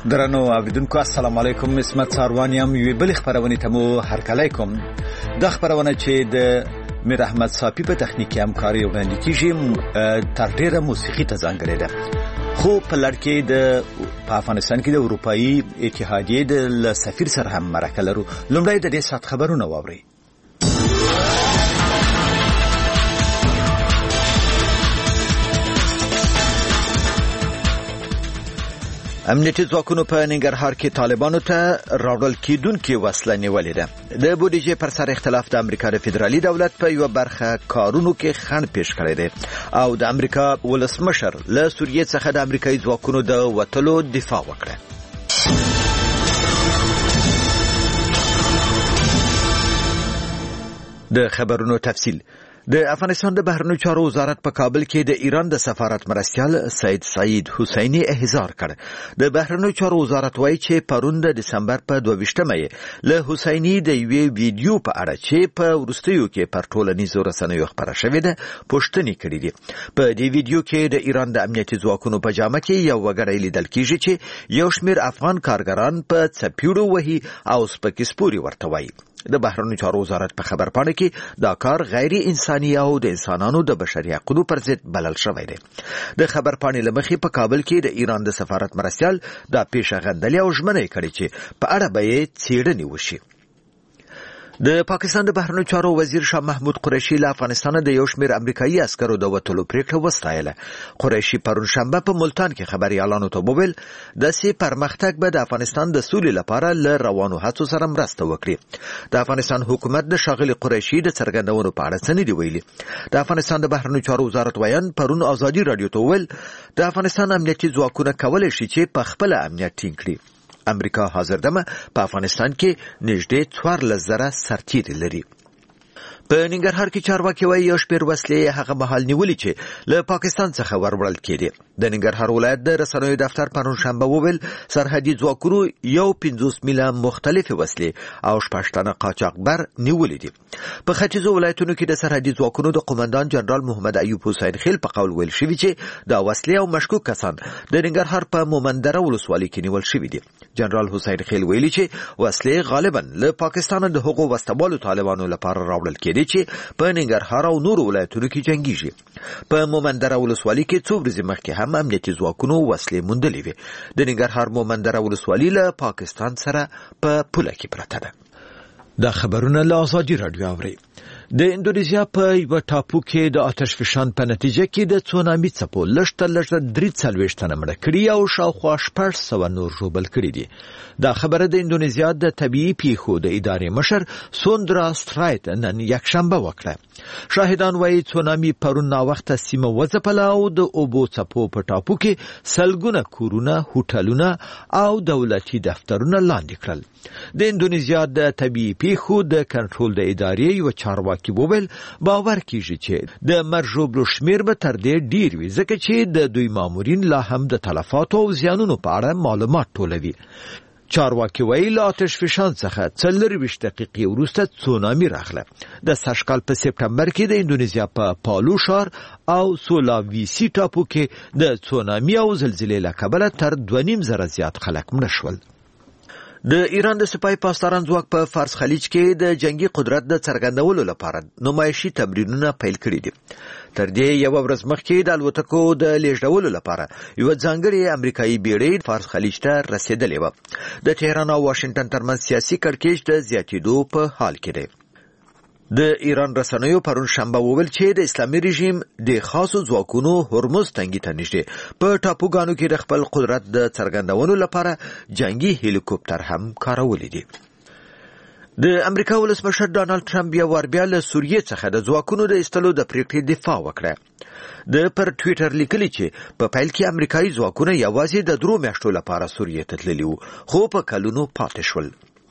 درنو اوریدونکو السلام علیکم. اسمت ساروانیم یوې بل خبرونه ته مو هرکلی کوم. د خبرونه چې د میر احمد صافی په تخنیکی همکاري وړاندې کیږي تر ډیره موسیقي ته ځانګړې ده. خو په لړ کې په افغانستان کې د اروپאי اتحادیې د سفیر سره هم مرکه لرو. لومړی د دې سات خبرونه واورئ. امنیتي ځواکونو په ننګرهار کې طالبانو ته راوړل کېدونکې وسله نیولې ده. د بودیجې پر سر اختلاف د امریکا د فدرالي دولت په یو برخه کارونو کې خنډ پیښ کړی دی او د امریکا ولسمشر له سوریې څخه د امریکایي ځواکونو د وتلو دفاع وکړه. د خبرونو تفصیل. د افغانستان د بهرنیو چارو وزارت په کابل کې د ایران د سفارت مرستیال سعید حسینی احضار کړ. د بهرنیو چارو وزارت وایي چې پرون د دسمبر په 22مه له حسینی د یوې ویډیو په اړه چې په وروستیو کې پر ټولنیزو رسنیو خبره شوې ده پوښتنې کړې دي. په دې ویډیو کې د ایران د امنیتي ځواکونو په جامه کې یو وګړی لیدل کیږي چې یو شمېر افغان کارګران په څپیړو وهي او سپکسپوري ورته وایي. د بهرنیو چارو وزارت په خبرپاڼه کې دا کار غیر انساني او د انسانانو د بشري حقوقو پر ضد بلل شوی دی. د خبرپاڼې له مخې په کابل کې د ایران د سفارت مرستیال دا پیښه غندلې او ژمنه کړې چې په اړه به یې څېړنې وشي. د پاکستان د بهرنیو چارو وزیر شاه محمود قریشي له افغانستان د یو شمېر امریکایي عسکرو د وتلو پریکړه وستایله. قریشي پرون شنبه په ملتان کې خبريالانو ته وویل داسې پرمختګ به د افغانستان د سولې لپاره له روانو هڅو سره مرسته وکړي. د افغانستان حکومت د ښاغلي قریشي د څرګندونو په اړه څه نه دی ویلي. د افغانستان د بهرنیو چارو وزارت ویان پرون ازادي رادیو ته وویل د افغانستان امنیتي ځواکونه کولی شي چې په خپل امنیت ټینګ کړي. امریکا حاضر دمه په افغانستان کې نږدې 14,000 سرتیري لري. په ننګرهار کې چارواکي وایي یو شمېر وسلې هغه مهال نیولې چې له پاکستان څخه وروړل کېدې. د ننګرهار ولایت د رسنیو دفتر پرون شنبه وویل سرحدي ځواکونو یو 50 میله مختلفې وسلې او 6 تنه قاچاقبر نیولې دي. په ختیځو ولایتونو کې د سرحدي ځواکونو د قومندان جنرال محمد ایوب حسین خیل په قول ویل شوی چې دا وسلې او مشکوک کسان د ننګرهار په مومندره ولسوالۍ کې نیول شوي دي. جنرال حسین خیل ویلي چې وسلې غالبا له پاکستان د هغو وسوالو طالبانو لپاره راوړل کېدي چې په ننګرهار او نورو ولایتونو کې جنگيږي. په مومندره ولسوالۍ کې څو ورځې مخکې هم امنیتي ځواکونو وسلې موندلې وې. د ننګرهار مومندره ولسوالۍ له پاکستان سره په پوله کې پرته ده. دا خبرونه له ازادي رادیو اوري. د اندونیزیا په یو ټاپو کې د آتش فشان په نتیجه کې د تسونامي څپو لږ 43 تنه مړه کړي او شاوخوا 600 نور ژوبل کړي دي. دا خبره د اندونیزیا د طبيعي پیښو د ادارې مشر سوندرا سترایت نن یکشنبه وکړه. شاهدان وایي تسونامي پرون وخت سیمه وځپله او د اوبو څپو په ټاپو کې سلګونه کورونه، هوټلونه او دولتي دفترونه لاندې کړل. د اندونیزیا د طبيعي پیښو د کنټرول د ادارې یو چارواکي وویل باور کیږي چې د مرجوبلو شمیر به تر دې ډیر وي ځکه چې د دوی مامورین لا هم د تلفاتو او زیانونو په اړه معلومات ټولوي. چارواکي وایي له آتش فشان څخه 24 دقیقې وروسته تسونامي راغله. د سږ کال په سپتمبر کې د اندونیزیا په پالو ښار او سولاویسي ټاپو کې د تسونامي او زلزلې له کبله تر 2,500 زیات خلک مړه شول. د ایران د سپای پاسداران ځواک په فارس خلیج کې د جنگي قدرت د څرګندولو لپاره نمایشي تمرینونه پیل کړي دي. تر دې یو ورځ مخکې د الوتکو د لیږدولو لپاره یو ځانګړی امریکایي بیړۍ فارس خلیج ته رسیدلې و. د تهران او واشنگټن ترمنځ سیاسي کړکېچ د زیاتېدو په حال کې دی. د ایران رسنیو پرون شنبه وویل چې د اسلامي رژیم د خاصو ځواکونو هرمز تنګي ته نږدې په ټاپوګانو کې د خپل قدرت د څرګندولو لپاره جنگي هلیکوپټر هم کارولې دي. د امریکا ولسمشر ډانلډ ټرمپ یو وار بیا له سوریې څخه د ځواکونو د ایستلو د پریکړې دفاع وکړه. د پر ټویټر لیکلي چې په پیل کې امریکایي ځواکونه یوازې د 3 میاشتو لپاره سوریې ته تللي وو خو په کلونو پاتې شول.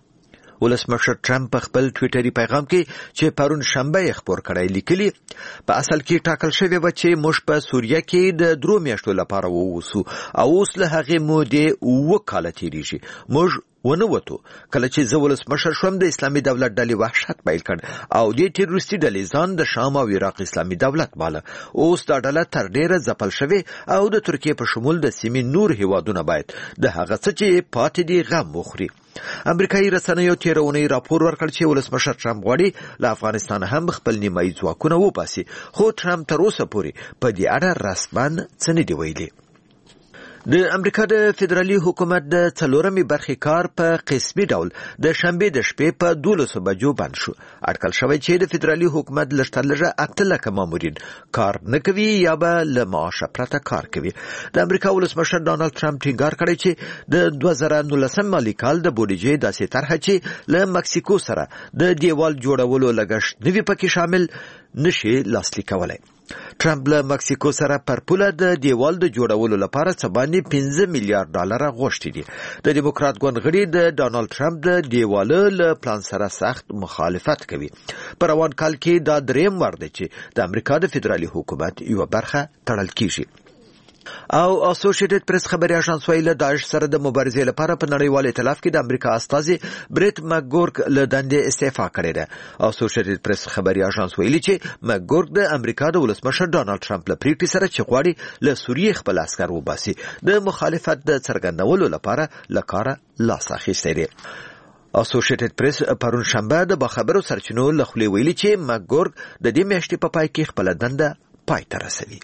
ولسمشر ټرمپ په خپل ټویټري پیغام کې چې پرون شنبه یې خبر کړی لیکلي په اصل کې ټاکل شوی و چې موږ په سوریه کې د 3 میاشتو لپاره ووسو او اوس له هغې مودې 2 کاله تیریږي. موږ ونه وته کله چې زه ولسمشر شوم د اسلامي دولت ډلې وحشت پیل کړ او د ټیرورستي ډلې ځان د شام او عراق اسلامي دولت باله. اوس دا ډله تر ډیره ځپل شوې او د ترکیه په شمول د سیمې نور هیوادونه باید د هغه څه چې پاتې دي غم وخوري. امریکایي رسنیو تیرونی راپور ورکړ چې ولسمشر ټرمپ غواړي له افغانستان هم خپل نیمایي ځواکونه وباسي، خو ټرمپ تر اوسه پورې په دې اړه رسماً څه نه دی ویلي. د امریکا د فدرالي حکومت د 4مې برخې کار په قسمي ډول د شنبې د شپې په 12 بجو بند شو. اټکل شوی چې د فدرالي حکومت لږترلږه 8 لکه مامورین کار نه کوي یا به له معاشه پرته کار کوي. د امریکا ولسمشر ډانلډ ټرمپ ټینګار کړی چې د 2019 مالي کال د بودیجې داسې طرحه چې له مکسیکو سره د دیوال جوړولو لګښت نوي پکې شامل نشي لاسلیک کولای. ټرمپ له مکسیکو سره پر پوله د دیوال د جوړولو لپاره څه باندې $15 میلیارډ غوښتي دي. د دیموکرات ګوند غړي د ډانلډ ټرمپ د دیوال له پلان سره سخت مخالفت کوي. په روان کال کې دا دریم وار دی چې د امریکا د فدرالي حکومت یو برخه تړل کیږي. او اسوسییټډ پریس خبري اژانس ویل داعش سره د مبارزې لپاره په نړیوال ائتلاف کې د امریکا استازي بریټ مکګورک له دندې استعفا کړې ده. اسوسییټډ پریس خبري اژانس ویلي چې مکګورک د امریکا د ولسمشر ډانلډ ټرمپ له پریکړې سره چې غواړي له سوریې خپل عسكر وباسي د مخالفت د څرګندولو لپاره له کاره لاس اخیستی دی. اسوسییټډ پریس پرون شنبه د باخبرو سرچینو له خولې ویلي چې مکګورک د دې میاشتې په پای کې خپل دنده پای ته رسوي.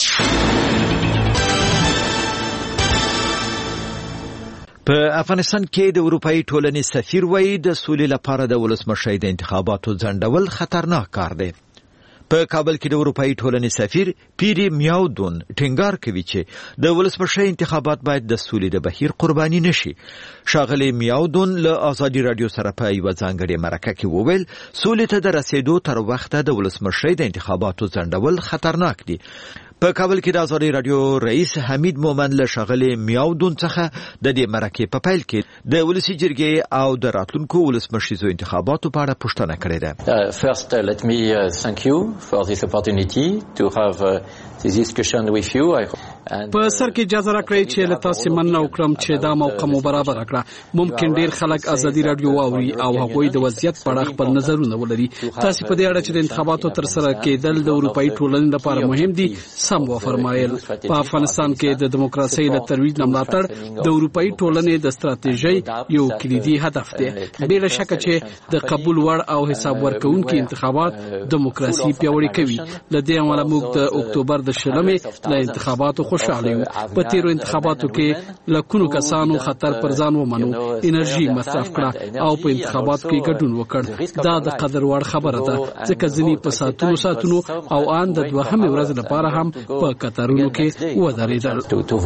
په افغانستان کې د اروپאי ټولنې سفیر وایي د سولې لپاره د ولسمشر د انتخاباتو ځنډول خطرناک کار دی. په کابل کې د اروپאי ټولنې سفیر پیری میاودون ټینګار کوي چې د ولسمشر انتخابات باید د سولې د بهیر قرباني نشي. ښاغلی میاودون له ازادي رادیو سره په یو ځانګړي مرکه کې وویل سولې ته د رسیدو تر وخته د ولسمشر د انتخاباتو ځنډول خطرناک دي. په کابل کې د ازادي رادیو رئیس حمید مومن له ښاغلي میاودون څخه د دې مرکې په پیل کې د ولسي جرګې او د راتلونکو ولسمشریزو انتخاباتو په اړه پوښتنه کړې ده. First, let me thank you for this opportunity to have this discussion with you. په سر کې اجازه راکړئ چې له تاسو مننه وکړم چې دا موقع مو برابر کړه. ممکن ډیر خلک ازادي رادیو واوري او هغوی د وضعیت په اړه خپل نظرونه ولري. تاسو په دې اړه چې د انتخاباتو تر سره کېدل د اروپאי ټولنې لپاره مهم دي سم وفرمایل. په افغانستان کې د دیموکراسي له ترویج ملاتړ د اروپאי ټولنې د ستراتیژۍ یو کلیدي هدف دی. بلا شک چې د قبول وړ او حساب ورکونکو انتخابات دیموکراسي پیاوړې کوي. لدې امله موږ د اکتوبر د 20 له انتخاباتو خوشاله یو. په تیرو انتخاباتو کې لکونو کسانو خطر پر ځان ومنو، انرژي مصرف کړه او په انتخاباتو کې ګډون وکړ. دا د قدر وړ خبره ده ځکه ځینې په ساتونو او ان د دوهمې ورځې لپاره هم په قطارونو کې ودرېدل.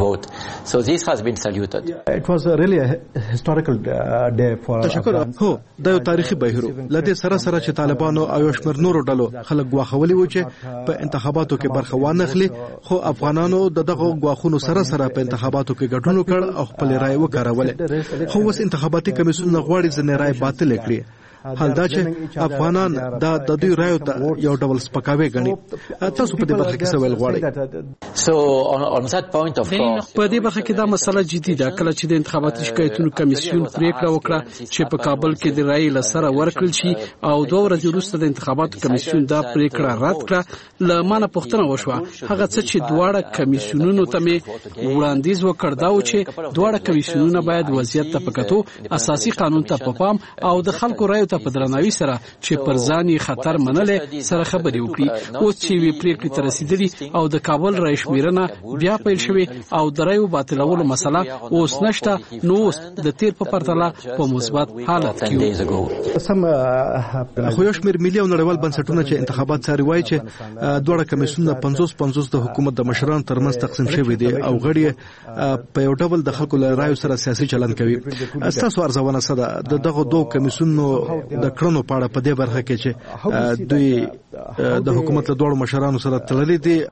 So this has been saluted. It was really a historical day for تشکر. هو دا یو تاریخي بهیر لدې سره چې طالبانو او شمیر نورو ډلو خلک غواخولي و چې په انتخاباتو کې برخه وانخلي، خو افغانانو دغه غواخونو سره په انتخاباتو کې ګډون وکړ او خپل رائے وکړول. خو اوس انتخاباتي کمیسیون غواړي ځنې رائے باطل کړي. حال دا چې افغانان د دوی رائے ته یو ډول سپکاوي غني. تاسو په دې برخه کې څه ویل غواړئ؟ So on that point of course په دې برخه کې دا مسله جدي ده. کله چې د انتخاباتي شکایتونو کمیسیون پریکړه وکړه چې په کابل کې د رائے لسره ورکړل شي او 2 ورځې وروسته د انتخاباتو کمیسیون دا پریکړه رد کړه، لمانه پوښتنه وشوه هغه څه چې دواړه کمیسیونونو ته وړاندیز وکړ دا و چې دواړه کمیسیونونه باید وضعیت ته پکاتو اساسي قانون ته په پام او د خلکو رائے په درناوي سره چې پر ځان خطر منلې سره خبرې وکړي. اوس چې وی پریکړې ته رسیدلي او د کابل رائے شمیرنه بیا پیل شوې او د رائے باطلولو مسله اوس نشته، نو اوس د تیر په پرتله په مثبت حالت کې سم. خو یو شمیر ملي او نړیوال بنسټونه چې انتخابات څاري وایي چې دوه کمیسیونونه 50 د حکومت د مشرانو ترمنځ تقسیم شوی دي او غړي په یو ډول د خلکو له رائے سره سیاسي چلند کوي. تاسو ارزونه څه ده دغه دوه کمیسیونونو د کړنو په اړه په دې برخه کې چې دوی د حکومت له دوه مشرانو سره تړلې دي؟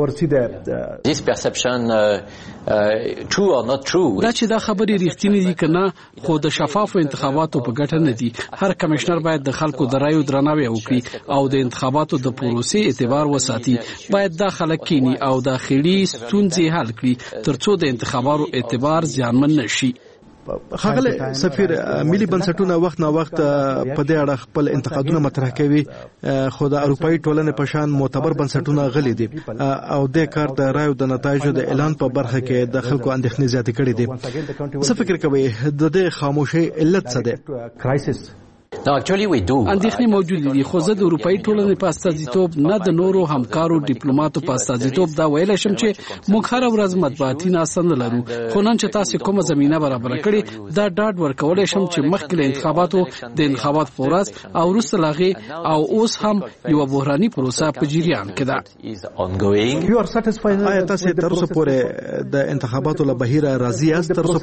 This perception true or not true. دا چې دا خبرې ریښتینې دي کنه خو د شفافو انتخاباتو په ګټه نه دي. هر کمشنر باید د خلکو د رائے درناوی وکړي او د انتخاباتو د پروسې اعتبار وساتي. باید دا خلک کینی او داخلي ستونزې حل کړي ترڅو د انتخاباتو اعتبار زیانمن نشي. خغله سفیر ملي بنسټونه وخت نه وخت په دې اړه خپل انتقادونه مطرح کوي خو د اروپאי ټولنې په شان معتبر بنسټونه غلي دي او د کار د رایو د نتایجو د اعلان په برخه کې د خلکو اندېښنې زیاتې کړې دي. څه فکر کوي د دې خاموشۍ علت څه ده؟ اندېښنې موجود دي خو زه د اروپאי ټولنې په استازیتوب نه د نورو همکارو ډیپلوماټو په استازیتوب دا ویل شم چې موږ هر ورځ مطبوعاتي ناسم لرو خو نن چې تاسو کومه زمينه برابر کړې دا ډاډ ورکول شم چې مخکې له انتخاباتو د انتخابات فورس او وروسته لاغي او اوس هم یو بحراني پروسه په جریان کې ده. آیا تاسو تر اوسه پورې د انتخاباتو له بهیر راضي یاست؟ تر اوسه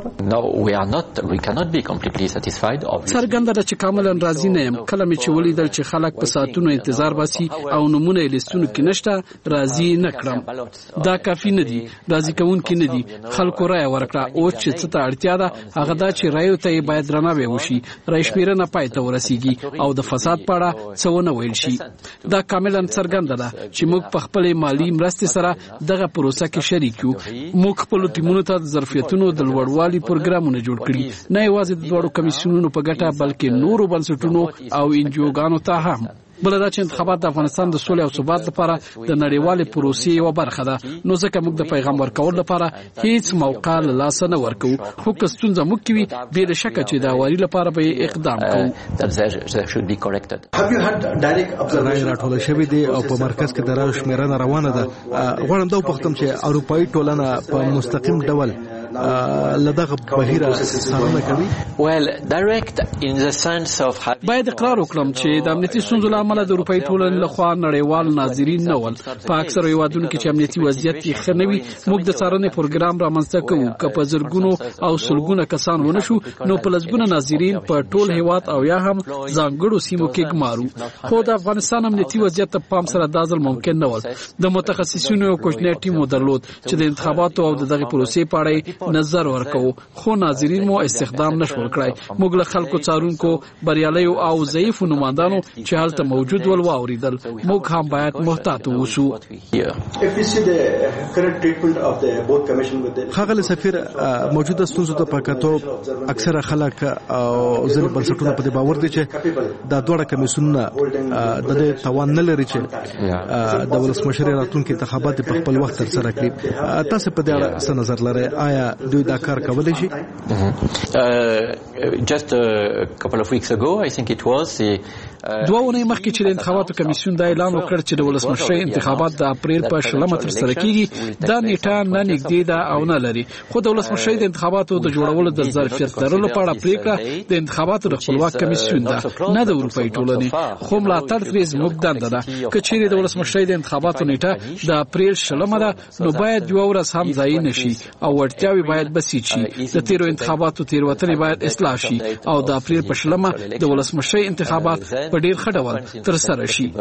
پورې څرګنده ده چې کاملا راضي نه یم. کله مې چې ولیدل چې خلک په ساعتونو انتظار باسي او نمونه یې لیستونو کې نشته راضي نه کړم. دا کافي نه دي، راضي کوونکي نه دي. خلکو رایه ورکړه او چې څه ته اړتیا ده هغه دا چې رایو ته باید درناوی وشي، رای شمیرنه پای ته ورسیږي او د فساد په اړه څه ونه ویل شي. دا کاملا څرګنده ده چې موږ په خپل مالی مرستې سره دغه پروسه کې شریک یو. موږ خپل ټیمونو ته ظرفیتونو د لوړوالي پروګرامونه جوړ کړي، نه یوازې د دوړو کمیسیونونو په ګټه بلکې نورو بنسټونو او انجوګانو ته هم. بل دا چې انتخابات د افغانستان د سولې او ثبات لپاره د نړیوالې پروسې یو برخه ده، نو ځکه موږ د پیغام ورکول لپاره هیڅ موقع له لاسه نه ورکو. خو که ستونزه موږ کې وي بې شکه چې د اواري لپاره به اقدام کوو. رای راټول شوی دی او په مرکز کې د رایو شمیرنه روانه ده. غواړم دا وپوښتم چې اروپאי ټولنه په مستقیم ډول لدغه بهیره څارنه کوي؟ باید اقرار وکړم چې د امنیتي ستونزو له امله د اروپאי ټولنې لخوا نړیوال ناظرین نه ول. په اکثر هیوادونو کې چې امنیتي وضعیت یې ښه نه وي موږ د څارنې پروګرام رامنځته کوو. که په زرګونو او سلګونه کسان ونه شو نو په لسګونه ناظرین په ټول هیواد او یا هم ځانګړو سیمو کې ګمارو. خو د افغانستان امنیتي وضعیت ته پام سره دا ځل ممکن نه ول. د متخصصینو یو کوچنی ټیم درلود چې د انتخاباتو او دغه پروسې په اړه نظر ورکو، خو ناظرین مو استخدام نشول کړای. موږ له خلکو څارونکو بریالیو او ضعیفو نمائندانو چې هلته موجود ول واوریدل. موږ هم باید محتاط اوسو. خغل سفیر موجوده ستونزو ته پکاتو اکثره خلک او ځل بنسټونه په دې باور دي چې دا دوه کمیسیونونه د دې توان نه لري چې د ولسمشر راتلونکي انتخابات په خپل وخت ترسره کړي. تاسو په دې اړه څه نظر لرئ؟ آیا دوی دا کار کولی شي؟ Just a couple of weeks ago, I think it was, دوه ونې مخکې چې د انتخاباتو کمیسیون دا اعلان وکړ چې د ولسمشرۍ انتخابات د اپریل په 16 ترسره کیږي. دا نیټه نه نږدې ده او نه لري، خو د ولسمشرۍ د انتخاباتو د جوړولو د ظرفیت لرلو په اړه پریکړه د انتخاباتو د خپلواک کمیسیون ده، نه د اروپאי ټولنې. خو ملاتړ ترې زموږ دنده ده. که چیرې د ولسمشرۍ د انتخاباتو نیټه د اپریل 16 ده نو باید یو ورځ هم ضایع نشي او وړتیاوې باید بسیج شي. د تیرو انتخاباتو تیروتنې باید اصلاح شي او د اپریل په 16 د ولسمشرۍ انتخابات په ډیر ښه ډول ترسره شي.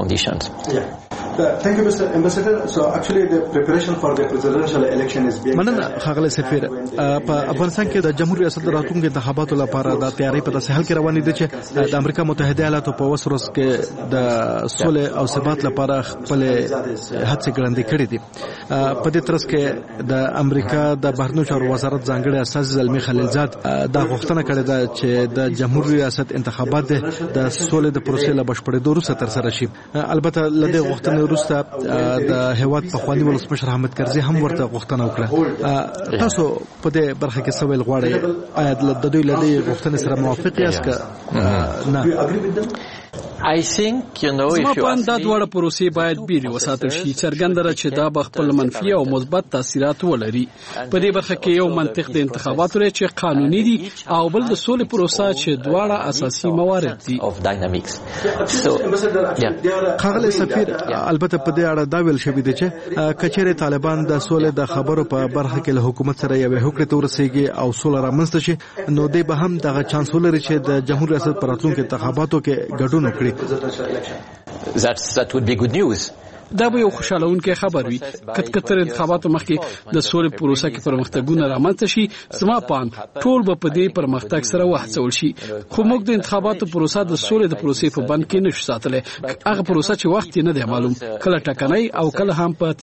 Thank you, Mr. Ambassador. So actually the preparation for the presidential election is being... مننه خغل سفیر. په افغانستان کې د جمهوریت ریاست راتلونکي انتخاباتو لپاره د تیاری په داسې حال کې روانې دي چې د امریکا متحده ایالاتو په وسروس کې د صلح او ثبات لپاره خپل هڅې ګړندې کړې دي. په دې ترڅ کې د امریکا د بهرنیو چارو وزارت ځانګړي استازي زلمی خلیلزاد دا غوښتنه کړې ده چې د جمهوریت ریاست انتخابات د صلح د پروسې له بشپړېدو وروسته ترسره شي. البته لدې غوښتنې وروسته د هیواد پخوانی ولسمشر حامد کرزي هم ورته غوښتنه وکړه. تاسو په دې برخه کې څه ویل غواړئ؟ آیا د دوی له دې غوښتنې سره موافق یاست که نه؟ I think, you know, if you ask me, دا دوړه پروسې باید بیرې وساتل شي. څرګنده ده چې دا به خپل منفي او مثبت تاثیرات ولري. په دې برخه کې یو منطق د انتخاباتو لري چې قانوني دي او بل د سولې پروسه چې دواړه اساسي موارد دي. خغل سفیر البته په دې اړه دا ویل شوی دی چې کچېره طالبان د سولې د خبرو په برخه کې له حکومت سره یو هوکړه ته ورسیږي او سوله رامنځته شي نو دوی به هم دغه چانس ولري چې د جمهوریت ریاست پر راتلونکي انتخاباتو کې ګډون وکړي. That would be good news. دا به یو خوشالونکې خبر وي. کتر انتخاباتو مخکې د سولې پروسه کې پرمختګونه رامنځته شي. زما پام ټول به په دې پرمختګ سره وهڅول شي. خو موږ د انتخاباتو پروسه د سولې د پروسې په بند کې نشو ساتلی. هغه پروسه چې وخت یې نه دی معلوم، کله ټکنۍ او کله هم په